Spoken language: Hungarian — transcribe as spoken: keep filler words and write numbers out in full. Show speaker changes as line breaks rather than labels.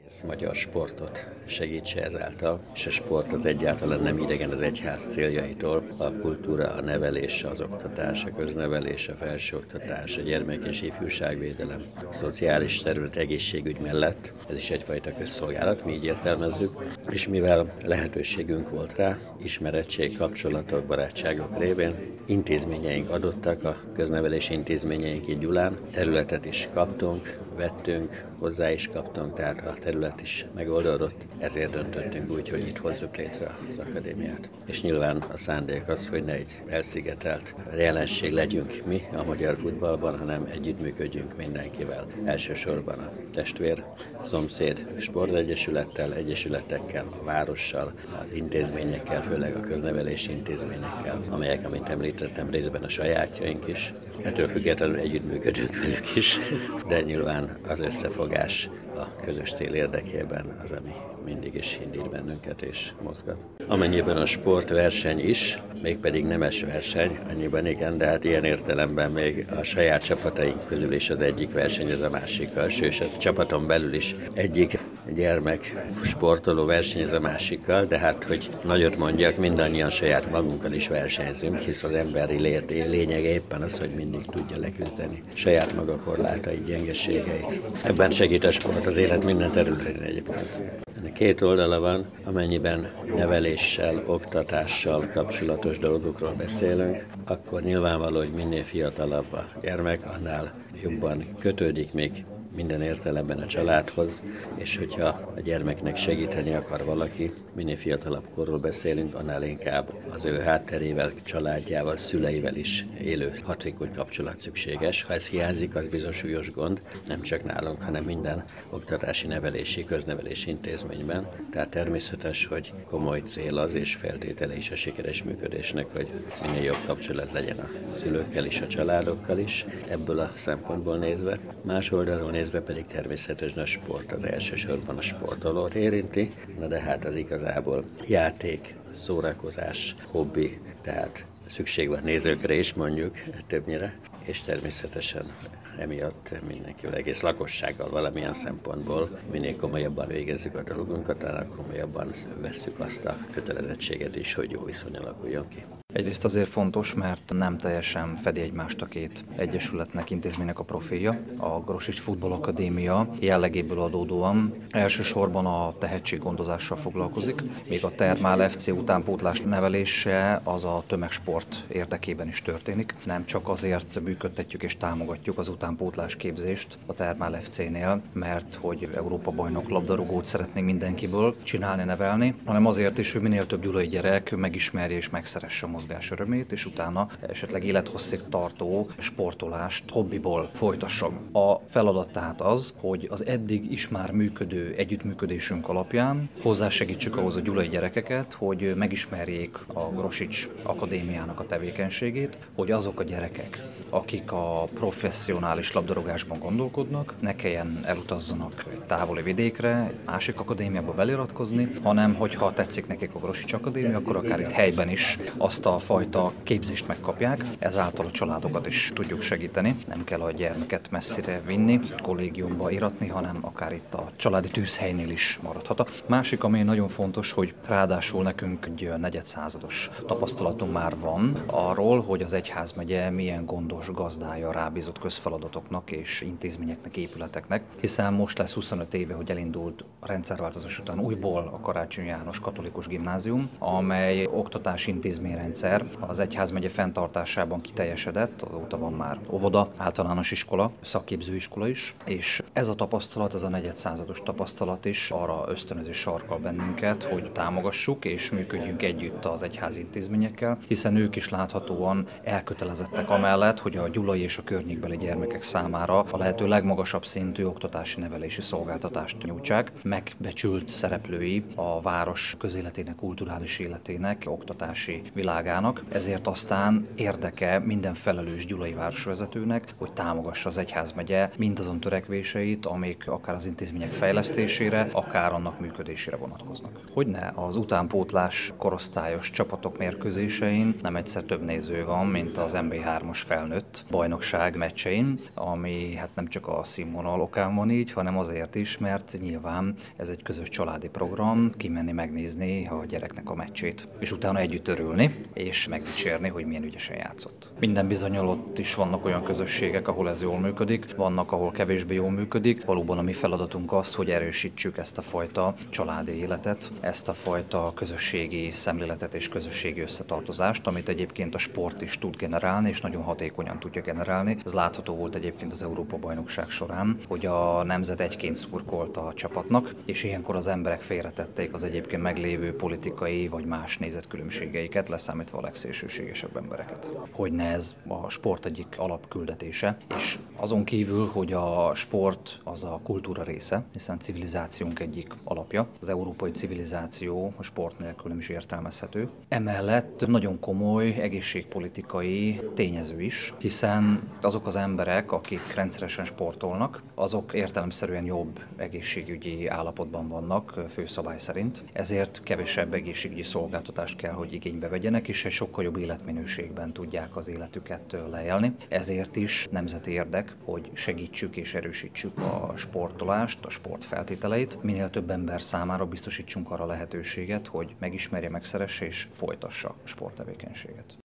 egész magyar sportot segítse ezáltal, és a sport az egyáltalán nem idegen az egyház céljaitól. A kultúra, a nevelés, az oktatás, a köznevelés, a felsőoktatás, a gyermek- és ifjúságvédelem, a szociális terület, egészségügy mellett ez is egyfajta közszolgálat, mi így értelmezzük, és mivel lehetőségünk volt rá, ismerettség, kapcsolatok, barátságok révén, intézményeink adottak, a köznevelési intézményeink így Gyulán, területet is kaptunk, vettünk, hozzá is kaptunk, tehát a terület is megoldódott, ezért döntöttünk úgy, hogy itt hozzuk létre az akadémiát. És nyilván a szándék az, hogy ne egy elszigetelt jelenség legyünk mi a magyar futballban, hanem együttműködjünk mindenkivel. Elsősorban a testvér, szomszéd sportegyesülettel, egyesületekkel, a várossal, az intézményekkel, főleg a köznevelési intézményekkel, amelyek, amit említettem, részben a sajátjaink is. Ettől függetlenül együttműködünk velük is, de nyilván az összefogás a közös cél érdekében az, ami mindig is indít bennünket és mozgat. Amennyiben a sportverseny is, mégpedig nemes verseny, annyiban igen, de hát ilyen értelemben még a saját csapataink közül is az egyik versenyez a másikkal, sőt, a csapaton belül is egyik gyermek sportoló versenyez a másikkal, de hát, hogy nagyot mondjak, mindannyian saját magunkkal is versenyzünk, hisz az emberi lét lényege éppen az, hogy mindig tudja leküzdeni saját maga korlátait, gyengeségeit. Ebben segít a sport az élet minden területén egyébként. Ennek két oldala van, amennyiben neveléssel, oktatással kapcsolatos dolgokról beszélünk, akkor nyilvánvaló, hogy minél fiatalabb a gyermek, annál jobban kötődik még minden értelemben a családhoz, és hogyha a gyermeknek segíteni akar valaki, minél fiatalabb korról beszélünk, annál inkább az ő hátterével, családjával, szüleivel is élő hatékony kapcsolat szükséges. Ha ez hiányzik, az bizony súlyos gond, nem csak nálunk, hanem minden oktatási, nevelési, köznevelési intézményben. Tehát természetes, hogy komoly cél az, és feltétele is a sikeres működésnek, hogy minél jobb kapcsolat legyen a szülőkkel is, a családokkal is, ebből a szempontból nézve. Más oldalról nézve pedig természetesen a sport az elsősorban a sportolót érinti, na de hát az igazából játék, szórakozás, hobbi, tehát szükség van nézőkre is mondjuk többnyire, és természetesen emiatt mindenkivel, egész lakossággal valamilyen szempontból minél komolyabban végezzük a dolgunkat, annál komolyabban vesszük azt a kötelezettséget is, hogy jó viszony alakuljon ki.
Egyrészt azért fontos, mert nem teljesen fedi egymást a két egyesületnek, intézménynek a profilja. A Grosics Futball Akadémia jellegéből adódóan elsősorban a tehetséggondozással foglalkozik, míg a Thermál ef cé utánpótlás nevelése az a tömegsport érdekében is történik. Nem csak azért működtetjük és támogatjuk az utánpótlás képzést a Thermál ef cénél, mert hogy Európa bajnok labdarúgót szeretnénk mindenkiből csinálni, nevelni, hanem azért is, hogy minél több gyulai gyerek megismerje és megszeresse a mozgás örömét, és utána esetleg élethosszig tartó sportolást hobbiból folytassam. A feladat tehát az, hogy az eddig is már működő együttműködésünk alapján hozzásegítsük ahhoz a gyulai gyerekeket, hogy megismerjék a Grosics Akadémiának a tevékenységét, hogy azok a gyerekek, akik a professzionális labdarúgásban gondolkodnak, ne kelljen elutazzanak távoli vidékre, egy másik akadémiába beliratkozni, hanem hogyha tetszik nekik a Grosics Akadémia, akkor akár itt helyben is azt a fajta képzést megkapják, ezáltal a családokat is tudjuk segíteni. Nem kell a gyermeket messzire vinni, kollégiumba iratni, hanem akár itt a családi tűzhelynél is maradhat. A másik, ami nagyon fontos, hogy ráadásul nekünk egy negyedszázados tapasztalatunk már van arról, hogy az egyházmegye milyen gondos gazdája rábízott közfeladatoknak és intézményeknek, épületeknek, hiszen most lesz huszonöt éve, hogy elindult a rendszerváltozás után újból a Karácsony János Katolikus Gimnázium, amely oktatási intézményrendszer az egyházmegye fenntartásában kiteljesedett, azóta van már óvoda, általános iskola, szakképzőiskola is, és ez a tapasztalat, ez a negyedszázados tapasztalat is arra ösztönözi sarkal bennünket, hogy támogassuk és működjünk együtt az egyházi intézményekkel, hiszen ők is láthatóan elkötelezettek amellett, hogy a gyulai és a környékbeli gyermekek számára a lehető legmagasabb szintű oktatási nevelési szolgáltatást nyújtsák. Megbecsült szereplői a város közéletének, kulturális életének, oktatási világának, magának, ezért aztán érdeke minden felelős gyulai városvezetőnek, hogy támogassa az egyházmegye mindazon törekvéseit, amik akár az intézmények fejlesztésére, akár annak működésére vonatkoznak. Hogyne az utánpótlás korosztályos csapatok mérkőzésein nem egyszer több néző van, mint az en bé hármas felnőtt bajnokság meccsein, ami hát nem csak a színvonal okán van így, hanem azért is, mert nyilván ez egy közös családi program, kimenni megnézni a gyereknek a meccsét, és utána együtt örülni, és megdicsérni, hogy milyen ügyesen játszott. Minden bizonnyal ott is vannak olyan közösségek, ahol ez jól működik, vannak, ahol kevésbé jól működik. Valóban a mi feladatunk az, hogy erősítsük ezt a fajta családi életet, ezt a fajta közösségi szemléletet és közösségi összetartozást, amit egyébként a sport is tud generálni, és nagyon hatékonyan tudja generálni. Ez látható volt egyébként az Európa-bajnokság során, hogy a nemzet egyként szurkolt a csapatnak, és ilyenkor az emberek félretették az egyébként meglévő politikai vagy más nézetkülönbségeiket, leszámítva a legszélsőségesebb embereket. Hogyne ez a sport egyik alapküldetése, és azon kívül, hogy a sport az a kultúra része, hiszen civilizációnk egyik alapja, az európai civilizáció a sport nélkül nem is értelmezhető. Emellett nagyon komoly egészségpolitikai tényező is, hiszen azok az emberek, akik rendszeresen sportolnak, azok értelemszerűen jobb egészségügyi állapotban vannak főszabály szerint, ezért kevesebb egészségügyi szolgáltatást kell, hogy igénybe vegyenek, és egy sokkal jobb életminőségben tudják az életüket leélni. Ezért is nemzeti érdek, hogy segítsük és erősítsük a sportolást, a sport feltételeit, minél több ember számára biztosítsunk arra lehetőséget, hogy megismerje, megszeresse és folytassa a sporttevékenységet.